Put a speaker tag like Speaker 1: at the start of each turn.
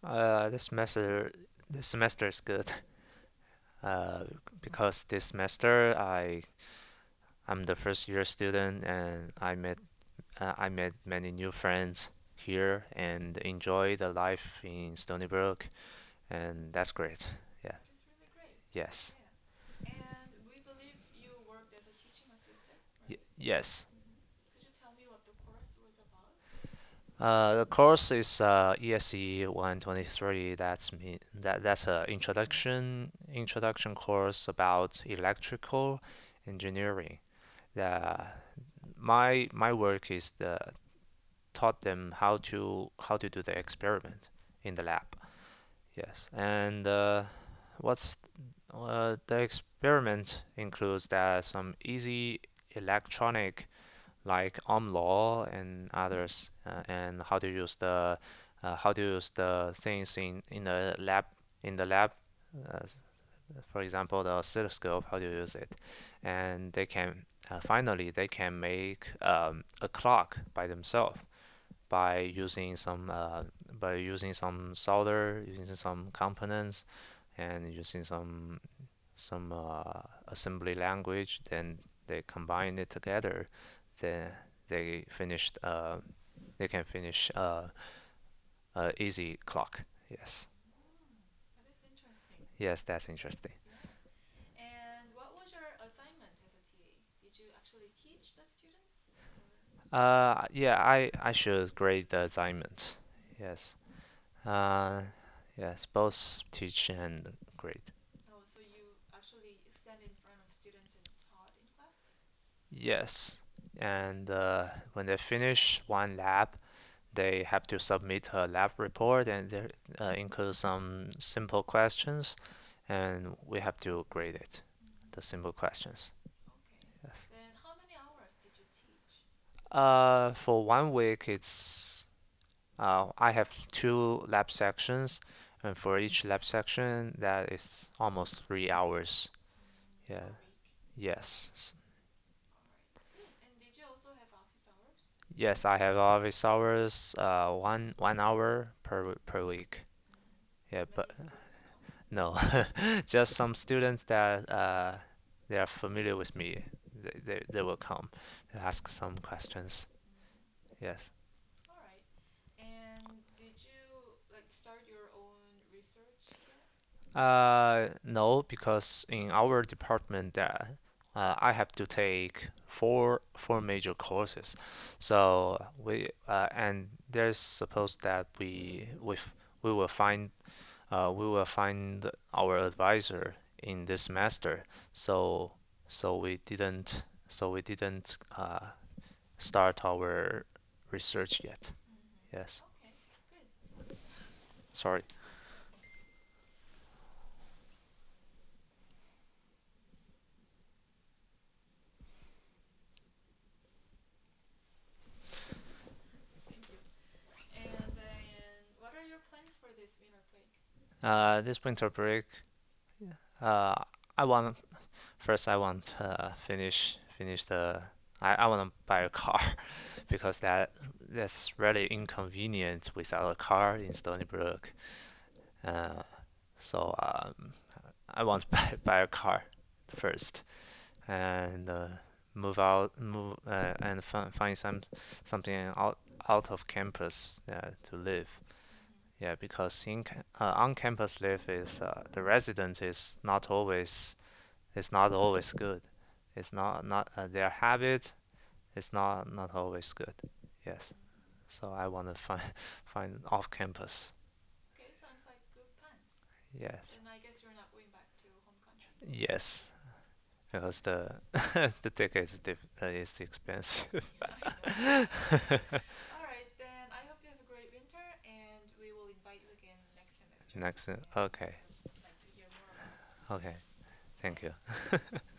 Speaker 1: This semester is good. Uh, because this semester I'm the first year student and I met many new friends here and enjoy the life in Stony Brook, and that's great. Yeah. Yes. Yes. The course is ESE 123. That's a introduction course about electrical engineering. The my work is taught them how to do the experiment in the lab. Yes, and what's the experiment includes that some easy electronic like Ohm law and others, and how to use the things in the lab. Uh, for example, the oscilloscope, how to use it, and finally they can make a clock by themselves by using some solder, using some components, and using some assembly language. Then they combine it together. Then they finished. They can finish a easy clock. Yes. Yes, that's interesting. Yeah, I should grade the assignment. Yes. Uh, yes, both teach and grade. Yes. And when they finish one lab, they have to submit a lab report and there include some simple questions, and we have to grade it, the simple questions. Yes. For 1 week, I have two lab sections, and for each lab section, that is almost 3 hours. Yeah. Yes. Yes, I have office hours, one hour per week. Yeah, but no, just some students that they are familiar with me. They will come to ask some questions. Yes. No, because in our department I have to take four major courses. So and there's supposed that we will find our advisor in this semester. So we didn't start our research yet. Yes. Sorry. This winter break, uh, I want first I want finish the I want to buy a car because that's really inconvenient without a car in Stony Brook. Uh, so I want to buy a car first and move and find something out of campus to live. Yeah, because on campus life is the residence is not always good. It's not their habit is not always good. Yes. So I want to find off campus. Yes. Yes. Because the the ticket is expensive. Next. Okay. Okay. Thank you.